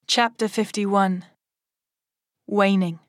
Chapter 51. Waning.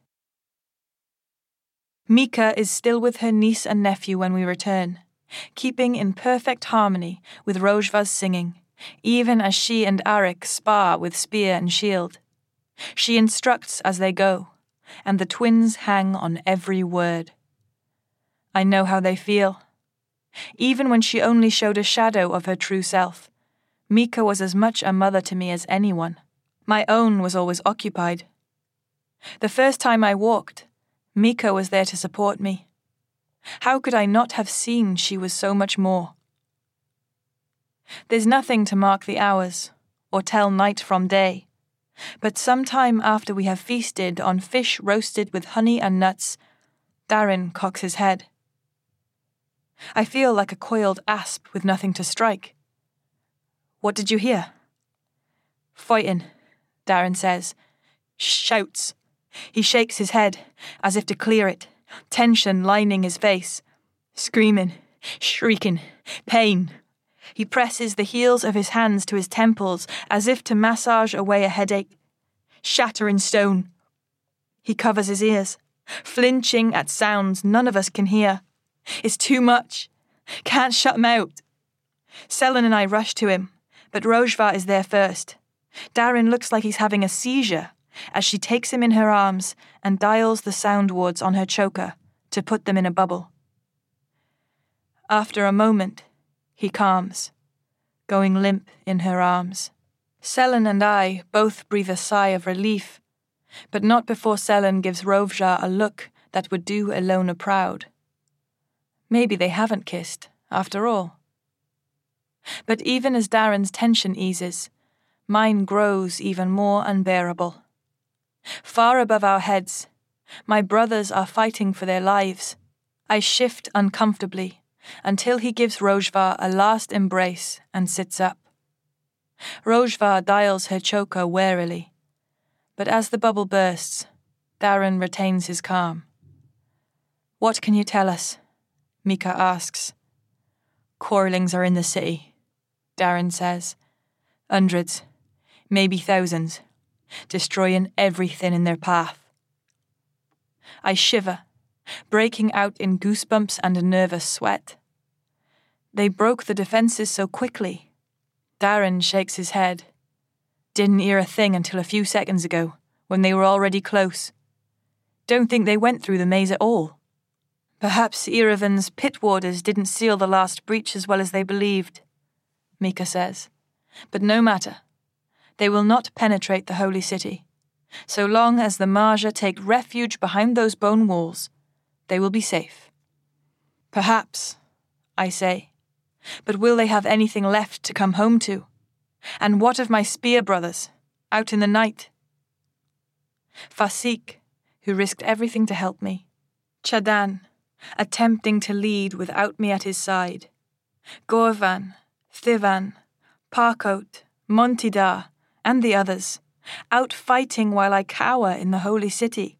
Mika is still with her niece and nephew when we return, keeping in perfect harmony with Rojva's singing, even as she and Arik spar with spear and shield. She instructs as they go, and the twins hang on every word. I know how they feel. Even when she only showed a shadow of her true self, Mika was as much a mother to me as anyone. My own was always occupied. The first time I walked, Mika was there to support me. How could I not have seen she was so much more? There's nothing to mark the hours, or tell night from day, but sometime after we have feasted on fish roasted with honey and nuts, Darren cocks his head. I feel like a coiled asp with nothing to strike. What did you hear? Fighting, Darren says. Shouts. He shakes his head, as if to clear it, tension lining his face. Screaming, shrieking, pain. He presses the heels of his hands to his temples, as if to massage away a headache. Shattering stone. He covers his ears, flinching at sounds none of us can hear. It's too much. Can't shut him out. Selen and I rush to him, but Rojva is there first. Darren looks like he's having a seizure as she takes him in her arms and dials the sound wards on her choker to put them in a bubble. After a moment, he calms, going limp in her arms. Selen and I both breathe a sigh of relief, but not before Selen gives Rojva a look that would do Ilona proud. Maybe they haven't kissed, after all. But even as Darren's tension eases, mine grows even more unbearable. Far above our heads, my brothers are fighting for their lives. I shift uncomfortably until he gives Rojva a last embrace and sits up. Rojva dials her choker warily, but as the bubble bursts, Darren retains his calm. What can you tell us? Mika asks. Corlings are in the city, Darren says. Hundreds, maybe thousands, destroying everything in their path. I shiver, breaking out in goosebumps and a nervous sweat. They broke the defenses so quickly. Darren shakes his head. Didn't hear a thing until a few seconds ago, when they were already close. Don't think they went through the maze at all. Perhaps Erevan's pit warders didn't seal the last breach as well as they believed, Mika says. But no matter. They will not penetrate the holy city. So long as the Marja take refuge behind those bone walls, they will be safe. Perhaps, I say. But will they have anything left to come home to? And what of my spear brothers, out in the night? Fasik, who risked everything to help me. Chadan, attempting to lead without me at his side. Gorvan, Thivan, Parkot, Montidar, and the others, out fighting while I cower in the holy city.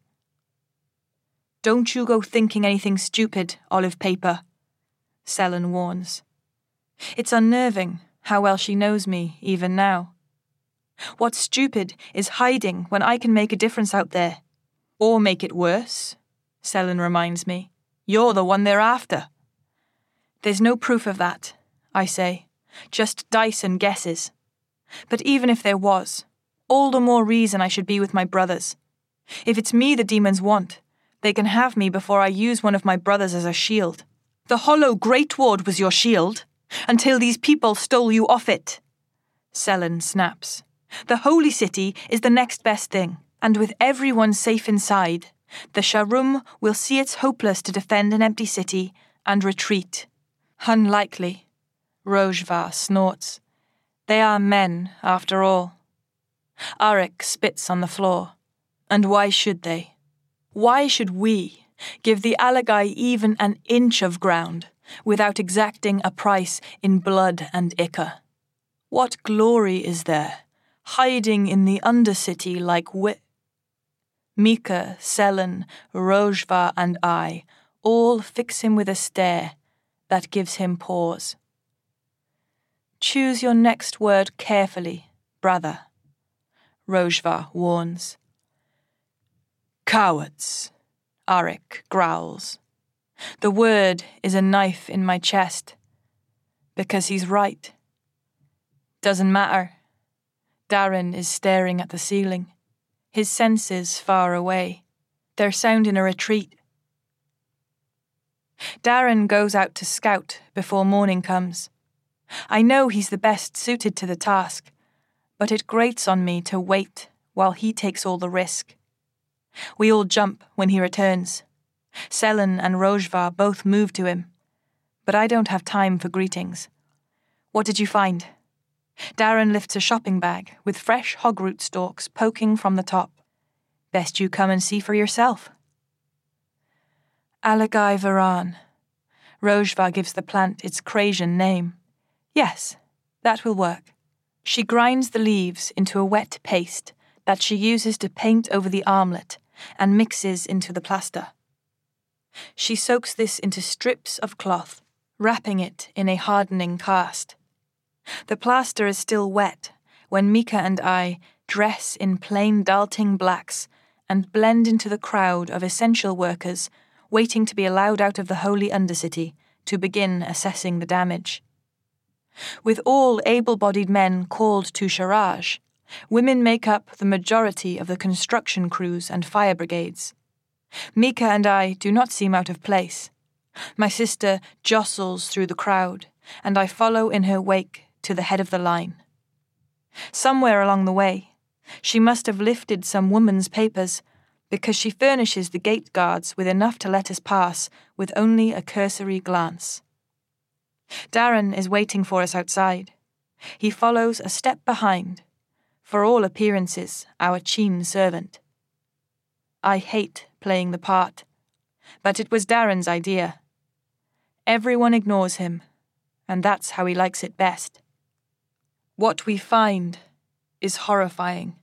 Don't you go thinking anything stupid, Olive Paper, Selen warns. It's unnerving how well she knows me, even now. What's stupid is hiding when I can make a difference out there. Or make it worse, Selen reminds me. You're the one they're after. There's no proof of that, I say, just dice and guesses. But even if there was, all the more reason I should be with my brothers. If it's me the demons want, they can have me before I use one of my brothers as a shield. The hollow Great Ward was your shield, until these people stole you off it. Selen snaps. The holy city is the next best thing, and with everyone safe inside, the Sharum will see it's hopeless to defend an empty city and retreat. Unlikely, Rojva snorts. They are men, after all. Arik spits on the floor. And why should they? Why should we give the Alagai even an inch of ground without exacting a price in blood and ichor? What glory is there, hiding in the undercity like Mika, Selen, Rojva, and I all fix him with a stare that gives him pause. Choose your next word carefully, brother. Rojva warns. Cowards, Arik growls. The word is a knife in my chest. Because he's right. Doesn't matter. Darren is staring at the ceiling, his senses far away, their sound in a retreat. Darren goes out to scout before morning comes. I know he's the best suited to the task, but it grates on me to wait while he takes all the risk. We all jump when he returns. Selen and Rojva both move to him, but I don't have time for greetings. What did you find? Darren lifts a shopping bag with fresh hogroot stalks poking from the top. Best you come and see for yourself. Alagai Varan. Rojva gives the plant its Krasian name. Yes, that will work. She grinds the leaves into a wet paste that she uses to paint over the armlet and mixes into the plaster. She soaks this into strips of cloth, wrapping it in a hardening cast. The plaster is still wet when Mika and I dress in plain Dalting blacks and blend into the crowd of essential workers waiting to be allowed out of the holy undercity to begin assessing the damage. With all able-bodied men called to Sharaj, women make up the majority of the construction crews and fire brigades. Mika and I do not seem out of place. My sister jostles through the crowd, and I follow in her wake to the head of the line. Somewhere along the way, she must have lifted some woman's papers, because she furnishes the gate guards with enough to let us pass with only a cursory glance. Darren is waiting for us outside. He follows a step behind, for all appearances our Cheen servant. I hate playing the part, but it was Darren's idea. Everyone ignores him, and that's how he likes it best. What we find is horrifying.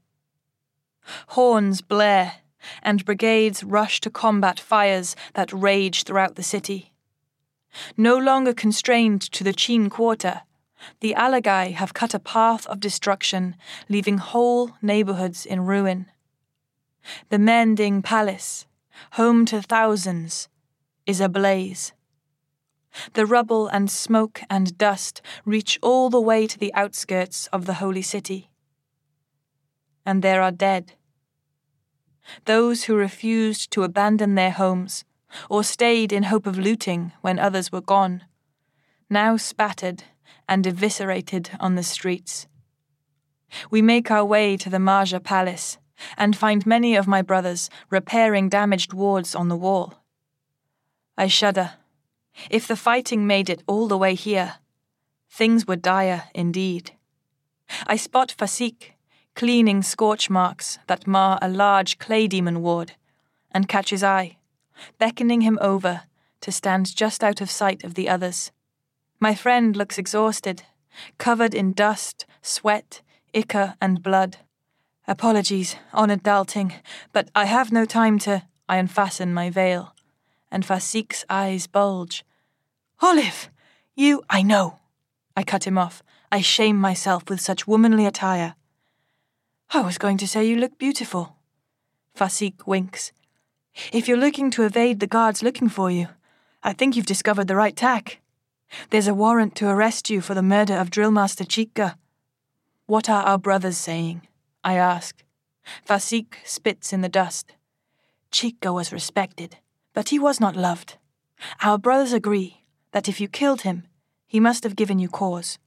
Horns blare, and brigades rush to combat fires that rage throughout the city. No longer constrained to the Cheen quarter, the Alagai have cut a path of destruction, leaving whole neighborhoods in ruin. The Mending Palace, home to thousands, is ablaze. The rubble and smoke and dust reach all the way to the outskirts of the holy city. And there are dead. Those who refused to abandon their homes, or stayed in hope of looting when others were gone, now spattered and eviscerated on the streets. We make our way to the Marja Palace, and find many of my brothers repairing damaged wards on the wall. I shudder. If the fighting made it all the way here, things were dire indeed. I spot Fasik cleaning scorch marks that mar a large clay demon ward, and catch his eye, beckoning him over to stand just out of sight of the others. My friend looks exhausted, covered in dust, sweat, ichor, and blood. Apologies, honoured Dalting, but I have no time to... I unfasten my veil, and Fasik's eyes bulge. Olive, you... I know. I cut him off. I shame myself with such womanly attire. I was going to say you look beautiful. Fasik winks. If you're looking to evade the guards looking for you, I think you've discovered the right tack. There's a warrant to arrest you for the murder of Drillmaster Chika. What are our brothers saying? I ask. Fasik spits in the dust. Chika was respected, but he was not loved. Our brothers agree that if you killed him, he must have given you cause.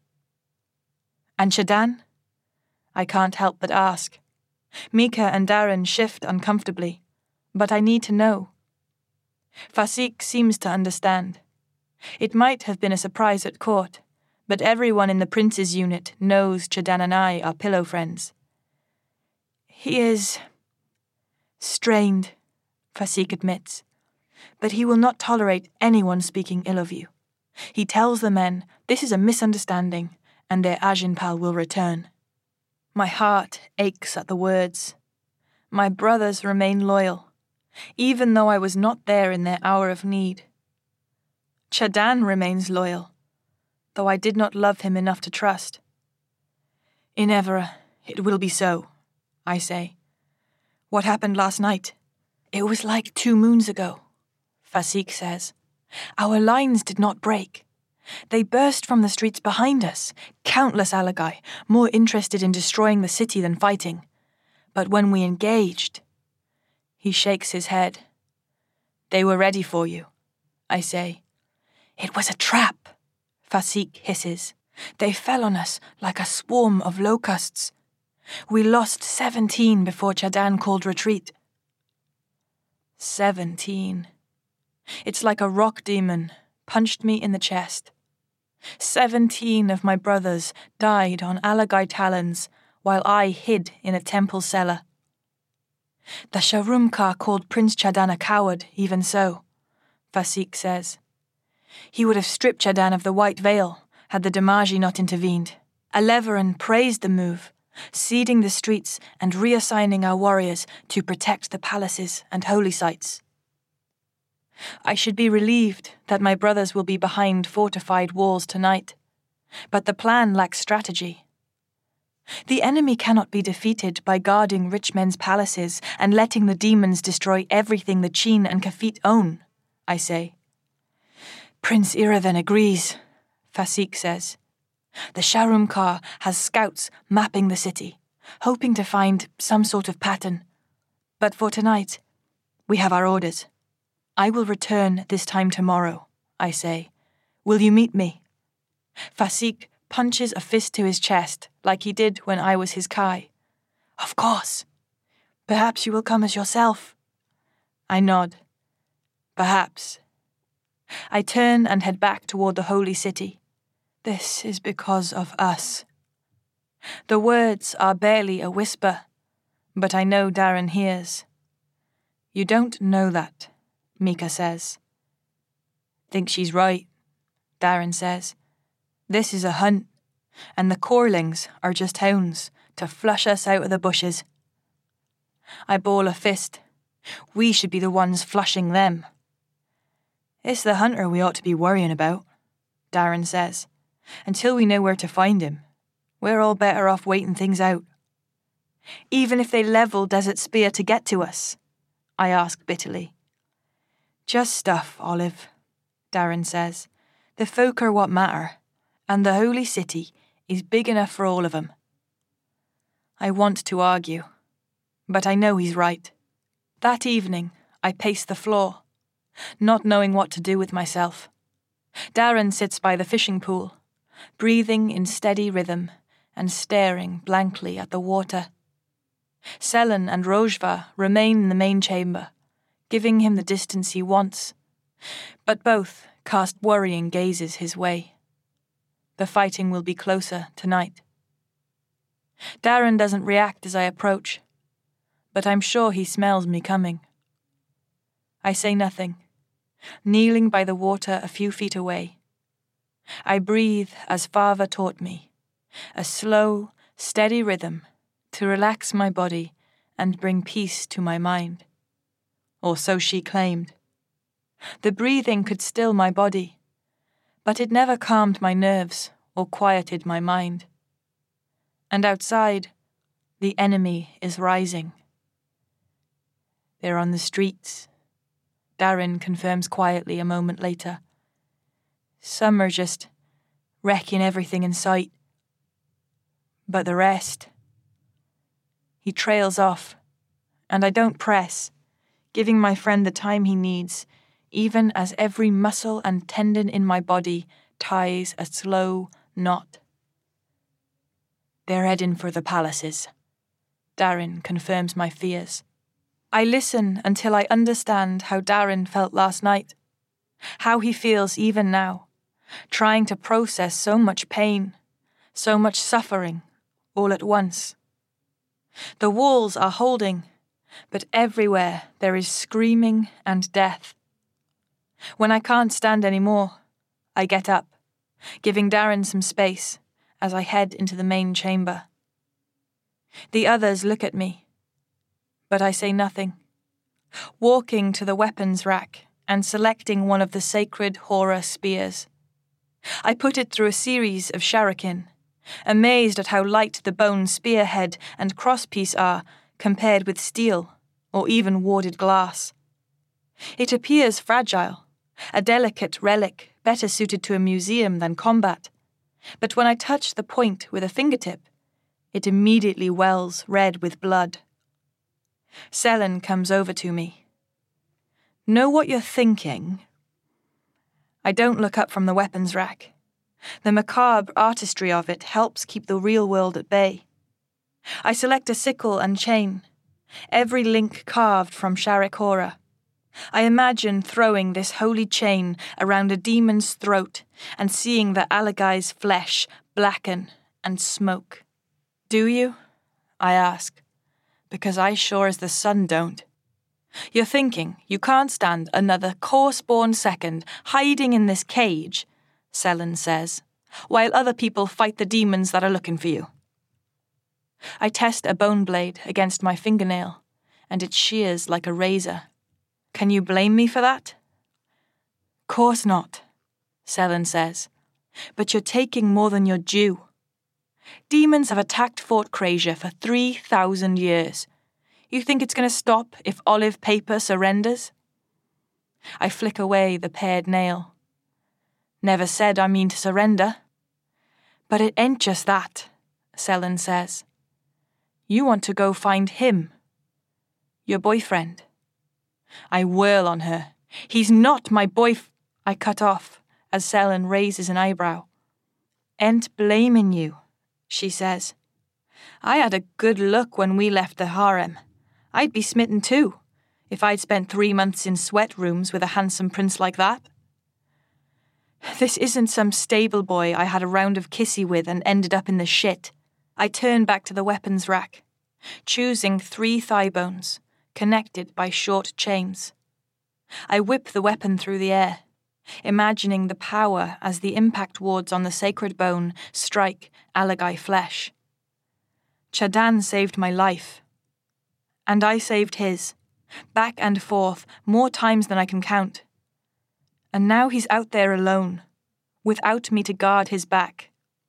And Shadan? I can't help but ask. Mika and Darren shift uncomfortably, but I need to know. Fasik seems to understand. It might have been a surprise at court, but everyone in the prince's unit knows Shadan and I are pillow friends. He is... strained, Fasik admits, but he will not tolerate anyone speaking ill of you. He tells the men this is a misunderstanding and their Ajinpal will return. My heart aches at the words. My brothers remain loyal, even though I was not there in their hour of need. Shadan remains loyal, though I did not love him enough to trust. In Evera, it will be so, I say. What happened last night? It was like 2 moons ago, Fasik says. Our lines did not break. They burst from the streets behind us, countless Alagai, more interested in destroying the city than fighting. But when we engaged... He shakes his head. They were ready for you, I say. It was a trap, Fasik hisses. They fell on us like a swarm of locusts. We lost 17 before Chadan called retreat. 17. It's like a rock demon punched me in the chest. 17 of my brothers died on Alagai talons while I hid in a temple cellar. The Sharumka called Prince Chadan a coward, even so, Fasik says. He would have stripped Chadan of the white veil had the Damaji not intervened. Aleveran praised the move, ceding the streets and reassigning our warriors to protect the palaces and holy sites. I should be relieved that my brothers will be behind fortified walls tonight, but the plan lacks strategy. The enemy cannot be defeated by guarding rich men's palaces and letting the demons destroy everything the Chin and Kafit own, I say. Prince Iraven agrees, Fasik says. The Sharumkar has scouts mapping the city, hoping to find some sort of pattern. But for tonight, we have our orders. I will return this time tomorrow, I say. Will you meet me? Fasik punches a fist to his chest like he did when I was his Kai. Of course. Perhaps you will come as yourself. I nod. Perhaps. I turn and head back toward the holy city. This is because of us. The words are barely a whisper, but I know Darren hears. You don't know that, Mika says. Think she's right, Darren says. This is a hunt, and the Corlings are just hounds to flush us out of the bushes. I ball a fist. We should be the ones flushing them. It's the hunter we ought to be worrying about, Darren says. Until we know where to find him, we're all better off waiting things out. Even if they level Desert Spear to get to us, I ask bitterly. Just stuff, Olive, Darren says. The folk are what matter, and the holy city is big enough for all of them. I want to argue, but I know he's right. That evening, I pace the floor, not knowing what to do with myself. Darren sits by the fishing pool, breathing in steady rhythm and staring blankly at the water. Selen and Rojva remain in the main chamber, giving him the distance he wants, but both cast worrying gazes his way. The fighting will be closer tonight. Darren doesn't react as I approach, but I'm sure he smells me coming. I say nothing, kneeling by the water a few feet away. I breathe as Fava taught me, a slow, steady rhythm to relax my body and bring peace to my mind. Or so she claimed. The breathing could still my body, but it never calmed my nerves or quieted my mind. And outside, the enemy is rising. They're on the streets, Darren confirms quietly a moment later. Some are just wrecking everything in sight. But the rest... He trails off, and I don't press, giving my friend the time he needs, even as every muscle and tendon in my body ties a slow knot. They're heading for the palaces. Darren confirms my fears. I listen until I understand how Darren felt last night, how he feels even now, trying to process so much pain, so much suffering, all at once. The walls are holding, but everywhere there is screaming and death. When I can't stand any more, I get up, giving Darren some space as I head into the main chamber. The others look at me, but I say nothing. Walking to the weapons rack and selecting one of the sacred Hora spears. I put it through a series of shuriken, amazed at how light the bone spearhead and crosspiece are compared with steel or even warded glass. It appears fragile, a delicate relic better suited to a museum than combat, but when I touch the point with a fingertip, it immediately wells red with blood. Sellen comes over to me. Know what you're thinking? I don't look up from the weapons rack. The macabre artistry of it helps keep the real world at bay. I select a sickle and chain, every link carved from Sharikora. I imagine throwing this holy chain around a demon's throat and seeing the Alagai's flesh blacken and smoke. Do you? I ask, because I sure as the sun don't. You're thinking you can't stand another coarse-born second hiding in this cage, Sellen says, while other people fight the demons that are looking for you. I test a bone blade against my fingernail, and it shears like a razor. Can you blame me for that? Course not, Sellen says, but you're taking more than you're due. Demons have attacked Fort Crasier for 3,000 years. You think it's going to stop if Olive Paper surrenders? I flick away the pared nail. Never said I mean to surrender. But it ain't just that, Sellen says. You want to go find him. Your boyfriend. I whirl on her. He's not my I cut off as Sellen raises an eyebrow. Ain't blaming you, she says. I had a good look when we left the harem. I'd be smitten too, if I'd spent 3 months in sweat rooms with a handsome prince like that. This isn't some stable boy I had a round of kissy with and ended up in the shit. I turn back to the weapons rack, choosing 3 thigh bones, connected by short chains. I whip the weapon through the air, imagining the power as the impact wards on the sacred bone strike Alagai flesh. Chadan saved my life. And I saved his, back and forth, more times than I can count. And now he's out there alone, without me to guard his back.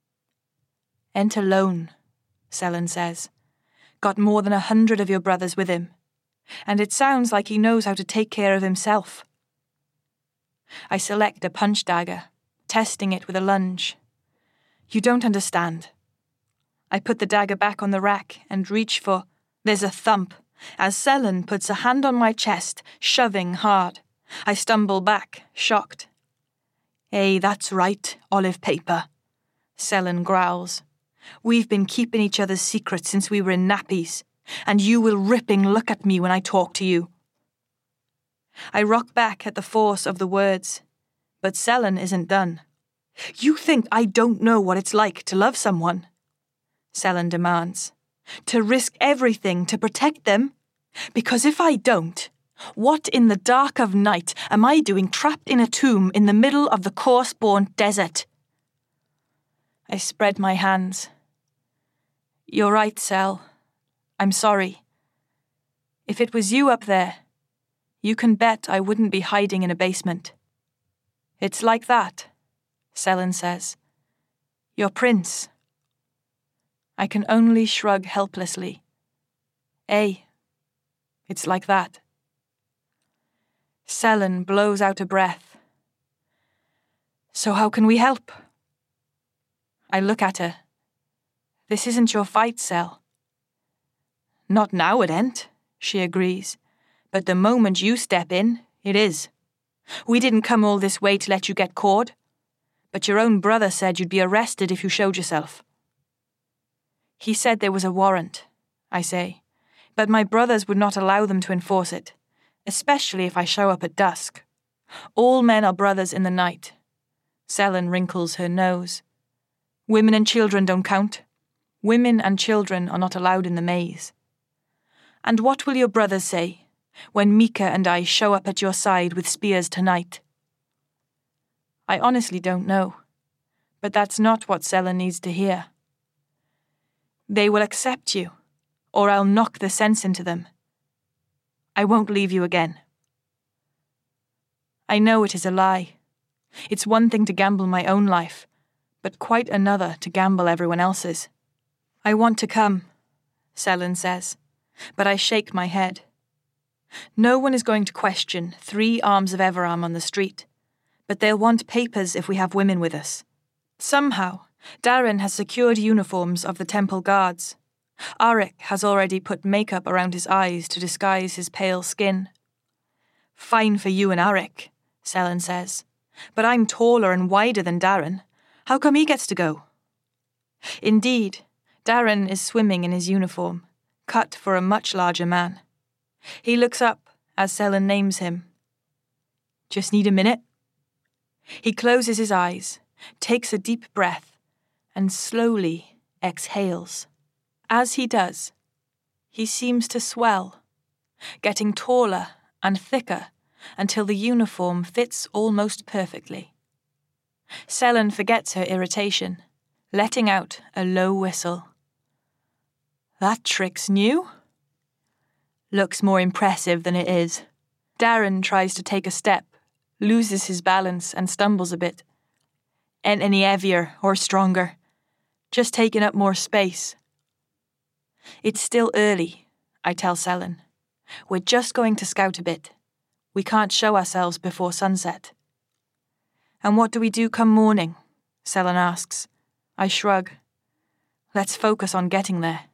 Ain't alone, Sellen says. Got more than 100 of your brothers with him. And it sounds like he knows how to take care of himself. I select a punch dagger, testing it with a lunge. You don't understand. I put the dagger back on the rack and reach for... There's a thump, as Sellen puts a hand on my chest, shoving hard. I stumble back, shocked. Hey, that's right, Olive Paper, Sellen growls. We've been keeping each other's secrets since we were in nappies, and you will ripping look at me when I talk to you. I rock back at the force of the words, but Sellen isn't done. You think I don't know what it's like to love someone? Sellen demands. To risk everything to protect them? Because if I don't, what in the dark of night am I doing trapped in a tomb in the middle of the coarse-born desert? I spread my hands. You're right, Sel. I'm sorry. If it was you up there, you can bet I wouldn't be hiding in a basement. It's like that, Sellen says. Your prince. I can only shrug helplessly. It's like that. Sellen blows out a breath. So how can we help? I look at her. This isn't your fight, Sel. Not now it ain't, she agrees. But the moment you step in, it is. We didn't come all this way to let you get caught. But your own brother said you'd be arrested if you showed yourself. He said there was a warrant, I say, but my brothers would not allow them to enforce it, especially if I show up at dusk. All men are brothers in the night. Sellen wrinkles her nose. Women and children don't count. Women and children are not allowed in the maze. And what will your brothers say when Mika and I show up at your side with spears tonight? I honestly don't know, but that's not what Sellen needs to hear. They will accept you, or I'll knock the sense into them. I won't leave you again. I know it is a lie. It's one thing to gamble my own life, but quite another to gamble everyone else's. I want to come, Selen says, but I shake my head. No one is going to question 3 arms of Everarm on the street, but they'll want papers if we have women with us. Somehow, Darren has secured uniforms of the temple guards. Arik has already put makeup around his eyes to disguise his pale skin. Fine for you and Arik, Selen says, but I'm taller and wider than Darren. How come he gets to go? Indeed, Darren is swimming in his uniform, cut for a much larger man. He looks up as Selen names him. Just need a minute? He closes his eyes, takes a deep breath, and slowly exhales. As he does, he seems to swell, getting taller and thicker until the uniform fits almost perfectly. Selen forgets her irritation, letting out a low whistle. That trick's new? Looks more impressive than it is. Darren tries to take a step, loses his balance and stumbles a bit. Ain't any heavier or stronger, just taking up more space. It's still early, I tell Selen. We're just going to scout a bit. We can't show ourselves before sunset. And what do we do come morning? Selen asks. I shrug. Let's focus on getting there.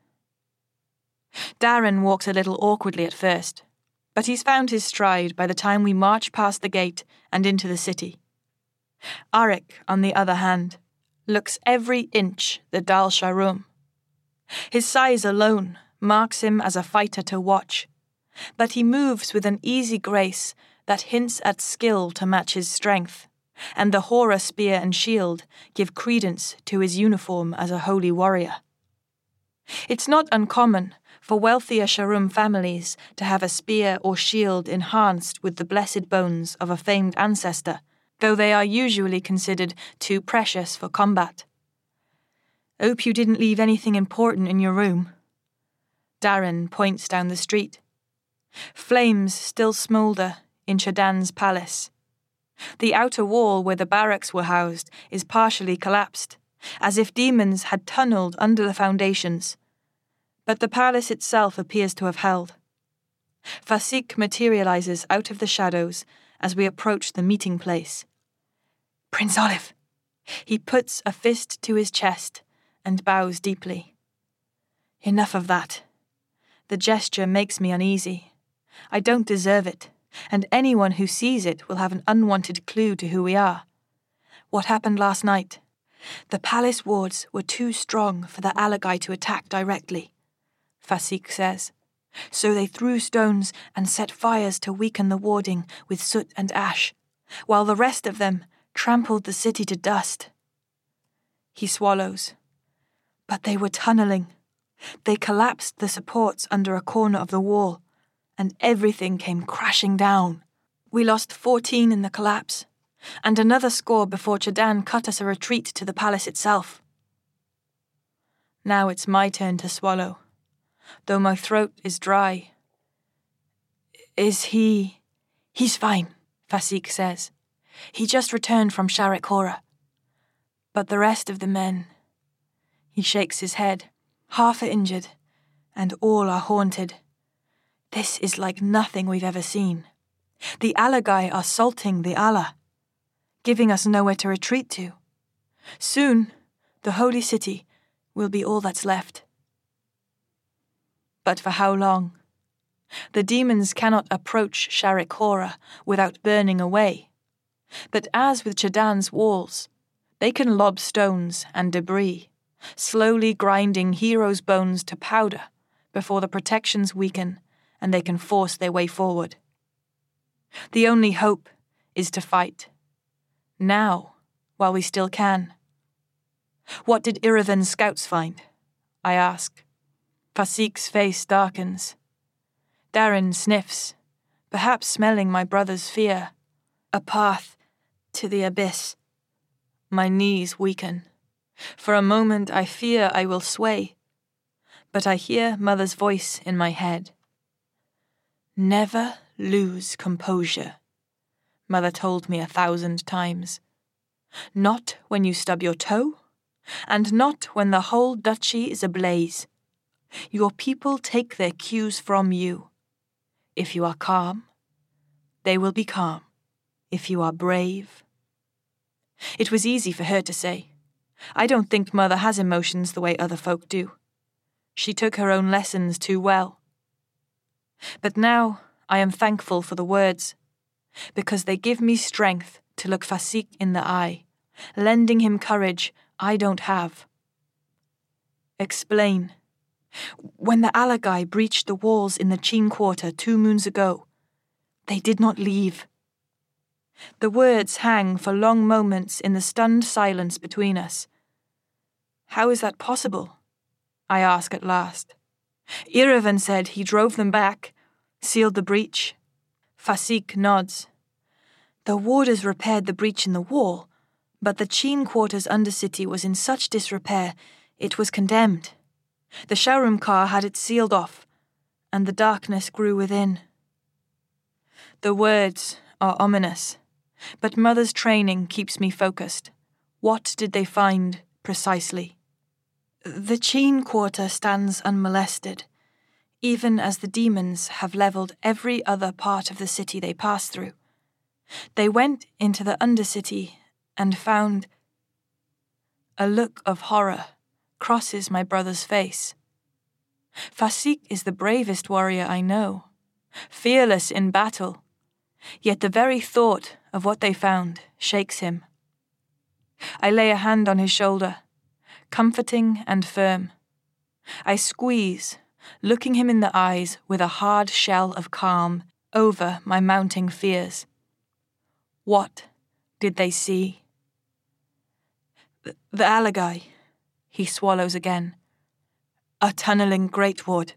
Darren walks a little awkwardly at first, but he's found his stride by the time we march past the gate and into the city. Arik, on the other hand, looks every inch the Dal Sharum. His size alone marks him as a fighter to watch, but he moves with an easy grace that hints at skill to match his strength, and the Hora spear and shield give credence to his uniform as a holy warrior. It's not uncommon for wealthier Sharum families to have a spear or shield enhanced with the blessed bones of a famed ancestor, though they are usually considered too precious for combat. Hope you didn't leave anything important in your room. Darren points down the street. Flames still smoulder in Chedan's palace. The outer wall where the barracks were housed is partially collapsed, as if demons had tunneled under the foundations. But the palace itself appears to have held. Fasik materializes out of the shadows as we approach the meeting place. Prince Olive! He puts a fist to his chest and bows deeply. Enough of that. The gesture makes me uneasy. I don't deserve it, and anyone who sees it will have an unwanted clue to who we are. What happened last night? The palace wards were too strong for the Alagai to attack directly, Fasik says. So they threw stones and set fires to weaken the warding with soot and ash, while the rest of them trampled the city to dust. He swallows. But they were tunneling. They collapsed the supports under a corner of the wall, and everything came crashing down. We lost 14 in the collapse, and another score before Chedan cut us a retreat to the palace itself. Now it's my turn to swallow, though my throat is dry. Is he... He's fine, Fasik says. He just returned from Sharek Hora. But the rest of the men... He shakes his head. Half are injured, and all are haunted. This is like nothing we've ever seen. The Alagai are salting the Allah, giving us nowhere to retreat to. Soon, the holy city will be all that's left. But for how long? The demons cannot approach Sharek Hora without burning away. But as with Chedan's walls, they can lob stones and debris, slowly grinding heroes' bones to powder before the protections weaken and they can force their way forward. The only hope is to fight. Now, while we still can. What did Iraven's scouts find? I ask. Fasik's face darkens. Darren sniffs, perhaps smelling my brother's fear. A path to the abyss. My knees weaken. For a moment I fear I will sway, but I hear Mother's voice in my head. Never lose composure, Mother told me 1,000 times. not when you stub your toe, and not when the whole duchy is ablaze. Your people take their cues from you. If you are calm, they will be calm. If you are brave. It was easy for her to say. I don't think Mother has emotions the way other folk do. She took her own lessons too well. But now I am thankful for the words, because they give me strength to look Fasik in the eye, lending him courage I don't have. Explain. When the Alagai breached the walls in the Qin quarter 2 moons ago, they did not leave. The words hang for long moments in the stunned silence between us. How is that possible? I ask at last. Irevan said he drove them back, sealed the breach. Fasik nods. The warders repaired the breach in the wall, but the Qin quarter's undercity was in such disrepair it was condemned. The Shaurumkar had it sealed off, and the darkness grew within. The words are ominous, but Mother's training keeps me focused. What did they find, precisely? The Qin quarter stands unmolested, even as the demons have levelled every other part of the city they pass through. They went into the undercity and found... A look of horror crosses my brother's face. Fasik is the bravest warrior I know, fearless in battle, yet the very thought of what they found shakes him. I lay a hand on his shoulder, comforting and firm. I squeeze, looking him in the eyes with a hard shell of calm over my mounting fears. What did they see? The Alagai, he swallows again. A tunnelling great ward.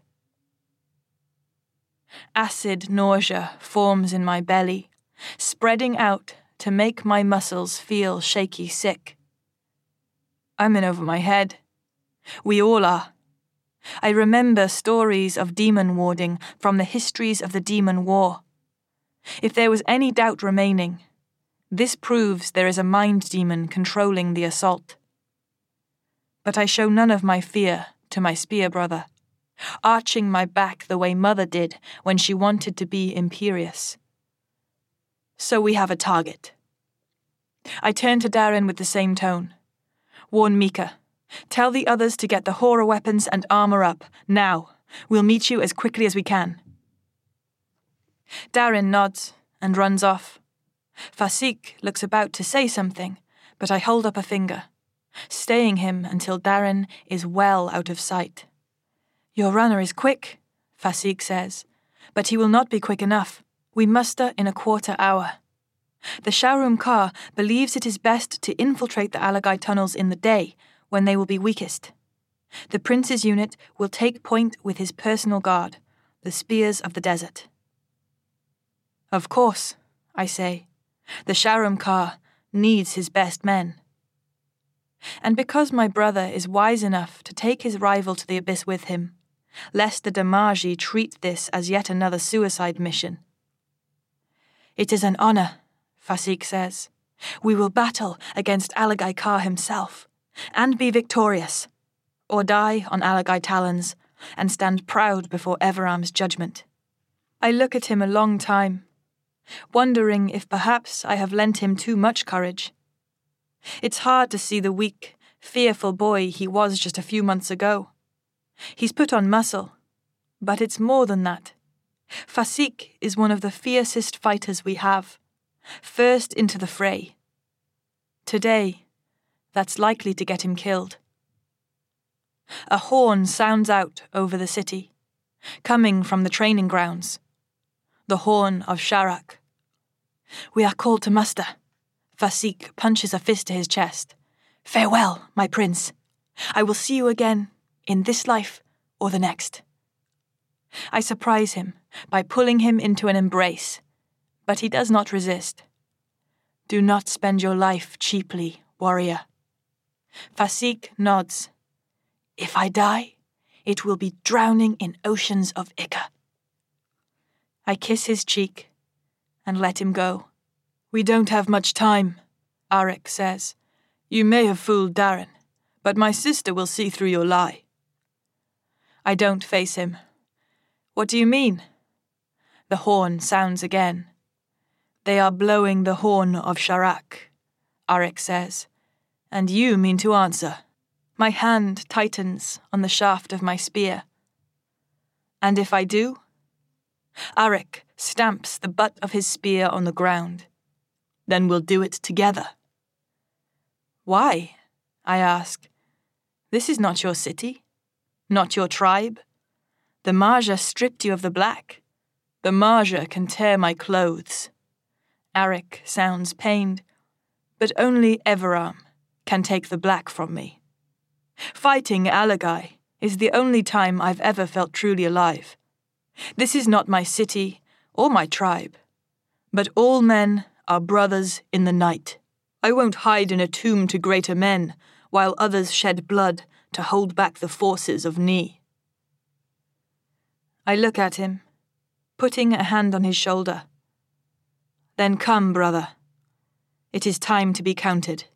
Acid nausea forms in my belly, spreading out to make my muscles feel shaky sick. I'm in over my head. We all are. I remember stories of demon warding from the histories of the demon war. If there was any doubt remaining, this proves there is a mind demon controlling the assault. But I show none of my fear to my spear brother, arching my back the way Mother did when she wanted to be imperious. So we have a target. I turn to Darren with the same tone. Warn Mika. Tell the others to get the horror weapons and armor up, now. We'll meet you as quickly as we can. Darren nods and runs off. Fasik looks about to say something, but I hold up a finger, staying him until Darren is well out of sight. Your runner is quick, Fasik says, but he will not be quick enough. We muster in a quarter hour. The Shaurumkar believes it is best to infiltrate the Alagai tunnels in the day, when they will be weakest. The prince's unit will take point with his personal guard, the spears of the desert. Of course, I say, the Shaurumkar needs his best men. And because my brother is wise enough to take his rival to the abyss with him, lest the Damaji treat this as yet another suicide mission. It is an honor, Fasik says. We will battle against Alagai Kar himself, and be victorious, or die on Alagai talons, and stand proud before Everam's judgment. I look at him a long time, wondering if perhaps I have lent him too much courage. It's hard to see the weak, fearful boy he was just a few months ago. He's put on muscle, but it's more than that. Fasik is one of the fiercest fighters we have, first into the fray. Today, that's likely to get him killed. A horn sounds out over the city, coming from the training grounds. The horn of Sharak. We are called to muster. Fasik punches a fist to his chest. Farewell, my prince. I will see you again, in this life or the next. I surprise him by pulling him into an embrace, but he does not resist. Do not spend your life cheaply, warrior. Fasik nods. If I die, it will be drowning in oceans of ichor. I kiss his cheek and let him go. We don't have much time, Arik says. You may have fooled Darin, but my sister will see through your lie. I don't face him. What do you mean? The horn sounds again. They are blowing the horn of Sharak, Arik says, and you mean to answer. My hand tightens on the shaft of my spear. And if I do? Arik stamps the butt of his spear on the ground. Then we'll do it together. Why? I ask. This is not your city, not your tribe. The Marja stripped you of the black. The Marja can tear my clothes. Arik sounds pained, but only Everarm can take the black from me. Fighting Alagai is the only time I've ever felt truly alive. This is not my city or my tribe, but all men are brothers in the night. I won't hide in a tomb to greater men while others shed blood to hold back the forces of Ni. I look at him, putting a hand on his shoulder. Then come, brother. It is time to be counted.